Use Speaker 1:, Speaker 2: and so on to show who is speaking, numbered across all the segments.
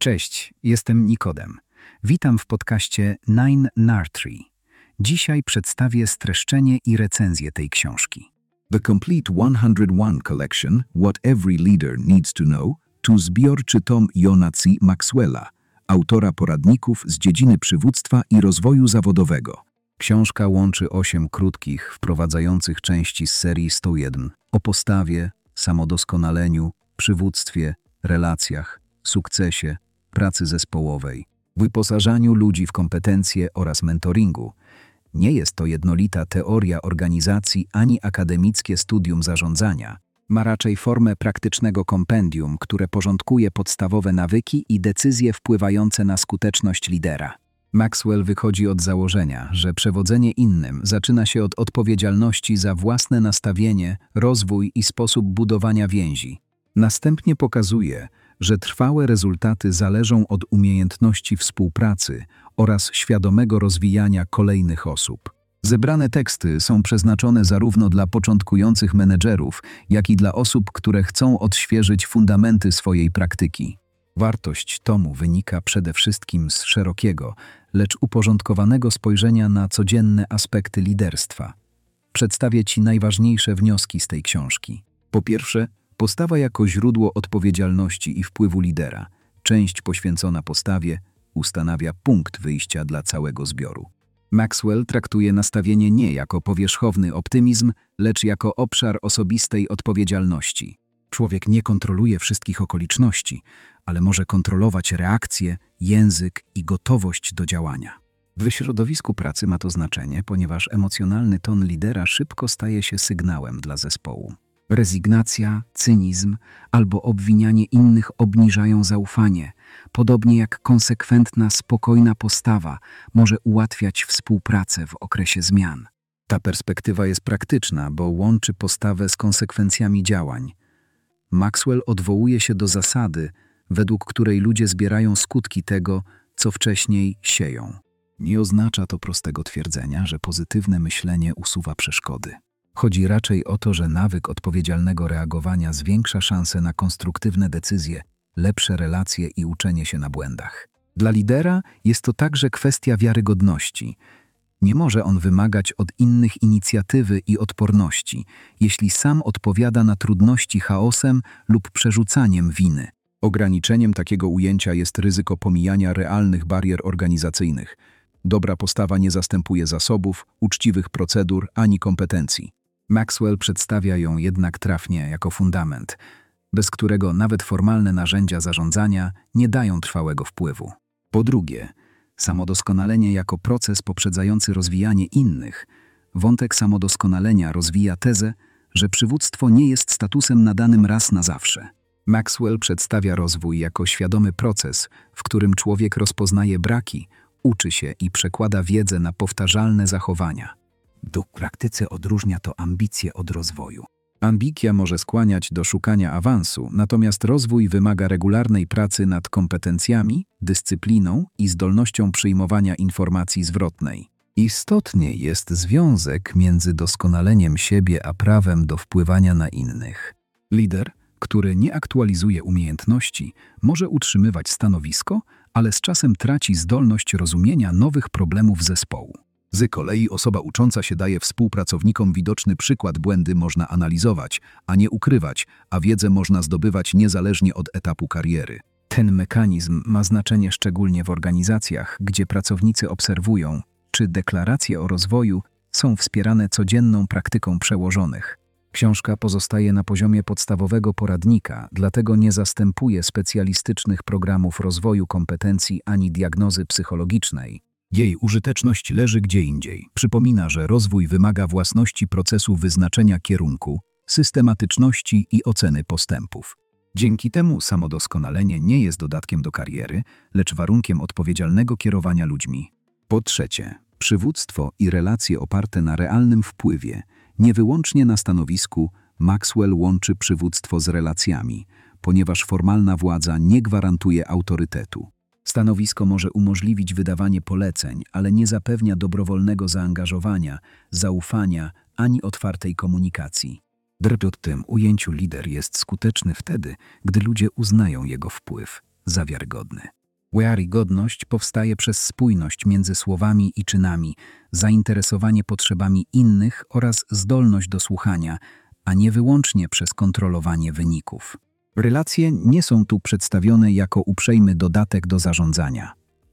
Speaker 1: Cześć, jestem Nikodem. Witam w podcaście Nine Nartree. Dzisiaj przedstawię streszczenie i recenzję tej książki.
Speaker 2: The Complete 101 Collection, What Every Leader Needs to Know, to zbiorczy tom Jonathana Maxwella, autora poradników z dziedziny przywództwa i rozwoju zawodowego.
Speaker 1: Książka łączy 8 krótkich, wprowadzających części z serii 101 o postawie, samodoskonaleniu, przywództwie, relacjach, sukcesie, pracy zespołowej, wyposażaniu ludzi w kompetencje oraz mentoringu. Nie jest to jednolita teoria organizacji ani akademickie studium zarządzania. Ma raczej formę praktycznego kompendium, które porządkuje podstawowe nawyki i decyzje wpływające na skuteczność lidera. Maxwell wychodzi od założenia, że przewodzenie innym zaczyna się od odpowiedzialności za własne nastawienie, rozwój i sposób budowania więzi. Następnie pokazuje, że trwałe rezultaty zależą od umiejętności współpracy oraz świadomego rozwijania kolejnych osób. Zebrane teksty są przeznaczone zarówno dla początkujących menedżerów, jak i dla osób, które chcą odświeżyć fundamenty swojej praktyki. Wartość tomu wynika przede wszystkim z szerokiego, lecz uporządkowanego spojrzenia na codzienne aspekty liderstwa. Przedstawię Ci najważniejsze wnioski z tej książki. Po pierwsze, postawa jako źródło odpowiedzialności i wpływu lidera. Część poświęcona postawie ustanawia punkt wyjścia dla całego zbioru. Maxwell traktuje nastawienie nie jako powierzchowny optymizm, lecz jako obszar osobistej odpowiedzialności. Człowiek nie kontroluje wszystkich okoliczności, ale może kontrolować reakcje, język i gotowość do działania. W środowisku pracy ma to znaczenie, ponieważ emocjonalny ton lidera szybko staje się sygnałem dla zespołu. Rezygnacja, cynizm albo obwinianie innych obniżają zaufanie, podobnie jak konsekwentna, spokojna postawa może ułatwiać współpracę w okresie zmian. Ta perspektywa jest praktyczna, bo łączy postawę z konsekwencjami działań. Maxwell odwołuje się do zasady, według której ludzie zbierają skutki tego, co wcześniej sieją. Nie oznacza to prostego twierdzenia, że pozytywne myślenie usuwa przeszkody. Chodzi raczej o to, że nawyk odpowiedzialnego reagowania zwiększa szanse na konstruktywne decyzje, lepsze relacje i uczenie się na błędach. Dla lidera jest to także kwestia wiarygodności. Nie może on wymagać od innych inicjatywy i odporności, jeśli sam odpowiada na trudności chaosem lub przerzucaniem winy. Ograniczeniem takiego ujęcia jest ryzyko pomijania realnych barier organizacyjnych. Dobra postawa nie zastępuje zasobów, uczciwych procedur ani kompetencji. Maxwell przedstawia ją jednak trafnie jako fundament, bez którego nawet formalne narzędzia zarządzania nie dają trwałego wpływu. Po drugie, samodoskonalenie jako proces poprzedzający rozwijanie innych. Wątek samodoskonalenia rozwija tezę, że przywództwo nie jest statusem nadanym raz na zawsze. Maxwell przedstawia rozwój jako świadomy proces, w którym człowiek rozpoznaje braki, uczy się i przekłada wiedzę na powtarzalne zachowania. W praktyce odróżnia to ambicję od rozwoju. Ambicja może skłaniać do szukania awansu, natomiast rozwój wymaga regularnej pracy nad kompetencjami, dyscypliną i zdolnością przyjmowania informacji zwrotnej. Istotnie jest związek między doskonaleniem siebie a prawem do wpływania na innych. Lider, który nie aktualizuje umiejętności, może utrzymywać stanowisko, ale z czasem traci zdolność rozumienia nowych problemów zespołu. Z kolei osoba ucząca się daje współpracownikom widoczny przykład. Błędy można analizować, a nie ukrywać, a wiedzę można zdobywać niezależnie od etapu kariery. Ten mechanizm ma znaczenie szczególnie w organizacjach, gdzie pracownicy obserwują, czy deklaracje o rozwoju są wspierane codzienną praktyką przełożonych. Książka pozostaje na poziomie podstawowego poradnika, dlatego nie zastępuje specjalistycznych programów rozwoju kompetencji ani diagnozy psychologicznej. Jej użyteczność leży gdzie indziej. Przypomina, że rozwój wymaga własności procesu wyznaczenia kierunku, systematyczności i oceny postępów. Dzięki temu samodoskonalenie nie jest dodatkiem do kariery, lecz warunkiem odpowiedzialnego kierowania ludźmi. Po trzecie, przywództwo i relacje oparte na realnym wpływie, nie wyłącznie na stanowisku. Maxwell łączy przywództwo z relacjami, ponieważ formalna władza nie gwarantuje autorytetu. Stanowisko może umożliwić wydawanie poleceń, ale nie zapewnia dobrowolnego zaangażowania, zaufania ani otwartej komunikacji. W tym ujęciu lider jest skuteczny wtedy, gdy ludzie uznają jego wpływ, za wiarygodny. Wiarygodność powstaje przez spójność między słowami i czynami, zainteresowanie potrzebami innych oraz zdolność do słuchania, a nie wyłącznie przez kontrolowanie wyników. Relacje nie są tu przedstawione jako uprzejmy dodatek do zarządzania.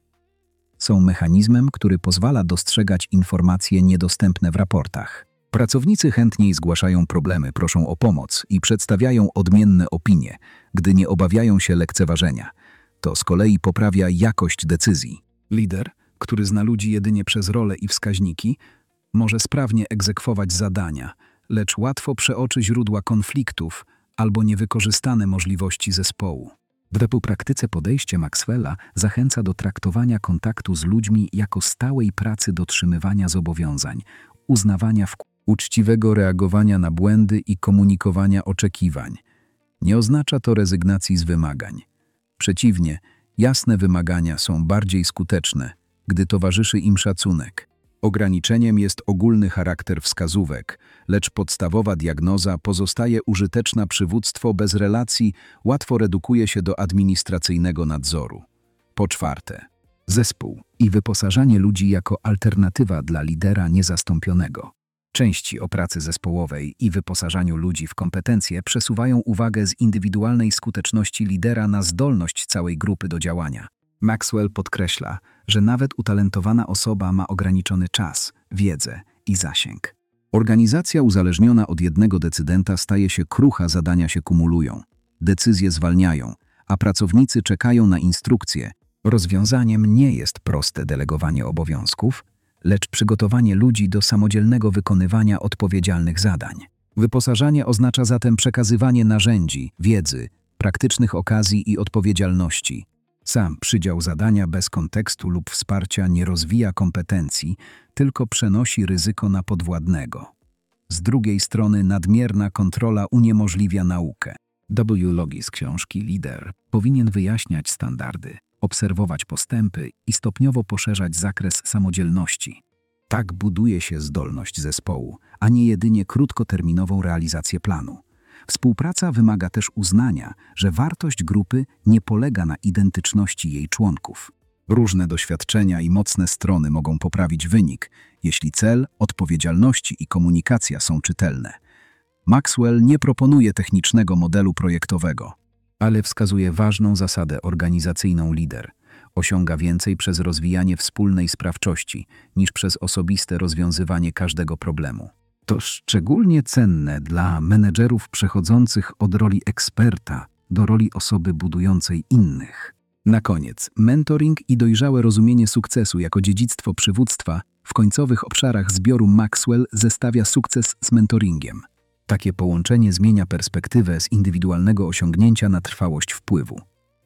Speaker 1: Są mechanizmem, który pozwala dostrzegać informacje niedostępne w raportach. Pracownicy chętniej zgłaszają problemy, proszą o pomoc i przedstawiają odmienne opinie, gdy nie obawiają się lekceważenia. To z kolei poprawia jakość decyzji. Lider, który zna ludzi jedynie przez role i wskaźniki, może sprawnie egzekwować zadania, lecz łatwo przeoczy źródła konfliktów albo niewykorzystane możliwości zespołu. W praktyce podejście Maxwella zachęca do traktowania kontaktu z ludźmi jako stałej pracy dotrzymywania zobowiązań, uznawania uczciwego reagowania na błędy i komunikowania oczekiwań. Nie oznacza to rezygnacji z wymagań. Przeciwnie, jasne wymagania są bardziej skuteczne, gdy towarzyszy im szacunek. Ograniczeniem jest ogólny charakter wskazówek, lecz podstawowa diagnoza pozostaje użyteczna. Przywództwo bez relacji łatwo redukuje się do administracyjnego nadzoru. Po czwarte, zespół i wyposażanie ludzi jako alternatywa dla lidera niezastąpionego. Części o pracy zespołowej i wyposażaniu ludzi w kompetencje przesuwają uwagę z indywidualnej skuteczności lidera na zdolność całej grupy do działania. Maxwell podkreśla, że nawet utalentowana osoba ma ograniczony czas, wiedzę i zasięg. Organizacja uzależniona od jednego decydenta staje się krucha, zadania się kumulują, decyzje zwalniają, a pracownicy czekają na instrukcje. Rozwiązaniem nie jest proste delegowanie obowiązków, lecz przygotowanie ludzi do samodzielnego wykonywania odpowiedzialnych zadań. Wyposażanie oznacza zatem przekazywanie narzędzi, wiedzy, praktycznych okazji i odpowiedzialności. Sam przydział zadania bez kontekstu lub wsparcia nie rozwija kompetencji, tylko przenosi ryzyko na podwładnego. Z drugiej strony nadmierna kontrola uniemożliwia naukę. Logi z książki Lider powinien wyjaśniać standardy, obserwować postępy i stopniowo poszerzać zakres samodzielności. Tak buduje się zdolność zespołu, a nie jedynie krótkoterminową realizację planu. Współpraca wymaga też uznania, że wartość grupy nie polega na identyczności jej członków. Różne doświadczenia i mocne strony mogą poprawić wynik, jeśli cel, odpowiedzialności i komunikacja są czytelne. Maxwell nie proponuje technicznego modelu projektowego, ale wskazuje ważną zasadę organizacyjną. Lider osiąga więcej przez rozwijanie wspólnej sprawczości niż przez osobiste rozwiązywanie każdego problemu. To szczególnie cenne dla menedżerów przechodzących od roli eksperta do roli osoby budującej innych. Na koniec, mentoring i dojrzałe rozumienie sukcesu jako dziedzictwo przywództwa w końcowych obszarach zbioru Maxwell zestawia sukces z mentoringiem. Takie połączenie zmienia perspektywę z indywidualnego osiągnięcia na trwałość wpływu.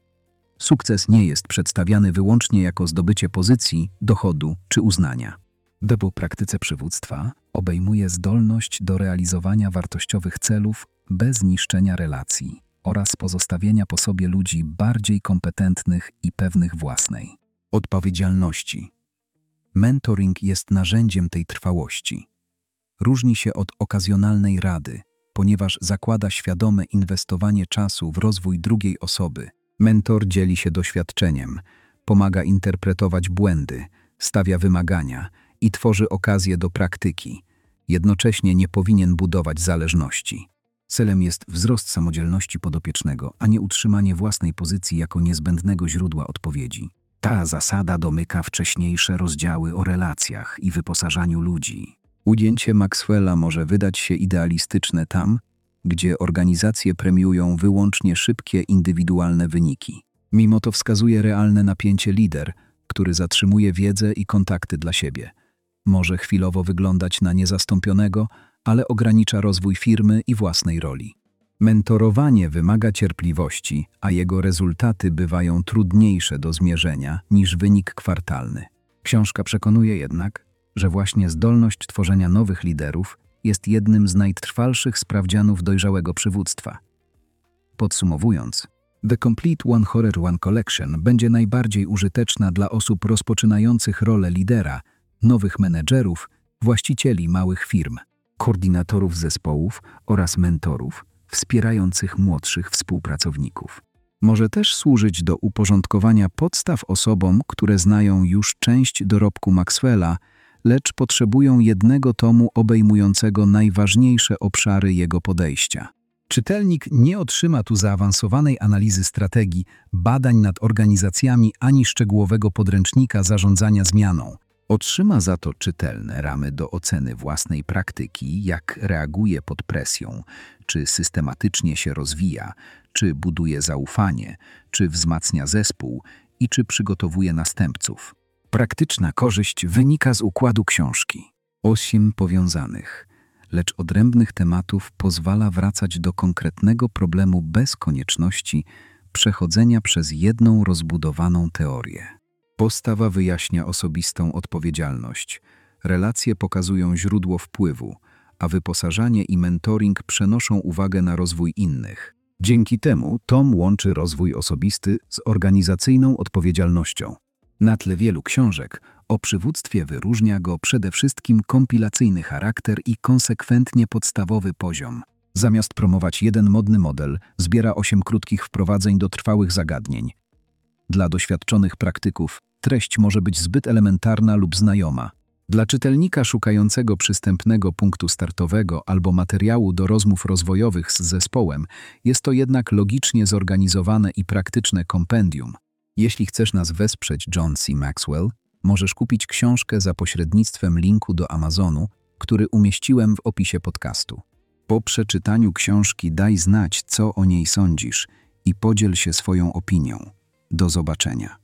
Speaker 1: Sukces nie jest przedstawiany wyłącznie jako zdobycie pozycji, dochodu czy uznania. W praktyce przywództwa obejmuje zdolność do realizowania wartościowych celów bez niszczenia relacji oraz pozostawienia po sobie ludzi bardziej kompetentnych i pewnych własnej odpowiedzialności. Mentoring jest narzędziem tej trwałości. Różni się od okazjonalnej rady, ponieważ zakłada świadome inwestowanie czasu w rozwój drugiej osoby. Mentor dzieli się doświadczeniem, pomaga interpretować błędy, stawia wymagania i tworzy okazję do praktyki. Jednocześnie nie powinien budować zależności. Celem jest wzrost samodzielności podopiecznego, a nie utrzymanie własnej pozycji jako niezbędnego źródła odpowiedzi. Ta zasada domyka wcześniejsze rozdziały o relacjach i wyposażaniu ludzi. Ujęcie Maxwella może wydać się idealistyczne tam, gdzie organizacje premiują wyłącznie szybkie, indywidualne wyniki. Mimo to wskazuje realne napięcie. Lider, który zatrzymuje wiedzę i kontakty dla siebie, może chwilowo wyglądać na niezastąpionego, ale ogranicza rozwój firmy i własnej roli. Mentorowanie wymaga cierpliwości, a jego rezultaty bywają trudniejsze do zmierzenia niż wynik kwartalny. Książka przekonuje jednak, że właśnie zdolność tworzenia nowych liderów jest jednym z najtrwalszych sprawdzianów dojrzałego przywództwa. Podsumowując, The Complete 101 Collection będzie najbardziej użyteczna dla osób rozpoczynających rolę lidera, nowych menedżerów, właścicieli małych firm, koordynatorów zespołów oraz mentorów wspierających młodszych współpracowników. Może też służyć do uporządkowania podstaw osobom, które znają już część dorobku Maxwella, lecz potrzebują jednego tomu obejmującego najważniejsze obszary jego podejścia. Czytelnik nie otrzyma tu zaawansowanej analizy strategii, badań nad organizacjami ani szczegółowego podręcznika zarządzania zmianą. Otrzyma za to czytelne ramy do oceny własnej praktyki, jak reaguje pod presją, czy systematycznie się rozwija, czy buduje zaufanie, czy wzmacnia zespół i czy przygotowuje następców. Praktyczna korzyść wynika z układu książki. 8 powiązanych, lecz odrębnych tematów pozwala wracać do konkretnego problemu bez konieczności przechodzenia przez jedną rozbudowaną teorię. Postawa wyjaśnia osobistą odpowiedzialność, relacje pokazują źródło wpływu, a wyposażanie i mentoring przenoszą uwagę na rozwój innych. Dzięki temu tom łączy rozwój osobisty z organizacyjną odpowiedzialnością. Na tle wielu książek o przywództwie wyróżnia go przede wszystkim kompilacyjny charakter i konsekwentnie podstawowy poziom. Zamiast promować jeden modny model, zbiera 8 krótkich wprowadzeń do trwałych zagadnień. Dla doświadczonych praktyków treść może być zbyt elementarna lub znajoma. Dla czytelnika szukającego przystępnego punktu startowego albo materiału do rozmów rozwojowych z zespołem jest to jednak logicznie zorganizowane i praktyczne kompendium. Jeśli chcesz nas wesprzeć, John C. Maxwell, możesz kupić książkę za pośrednictwem linku do Amazonu, który umieściłem w opisie podcastu. Po przeczytaniu książki daj znać, co o niej sądzisz i podziel się swoją opinią. Do zobaczenia.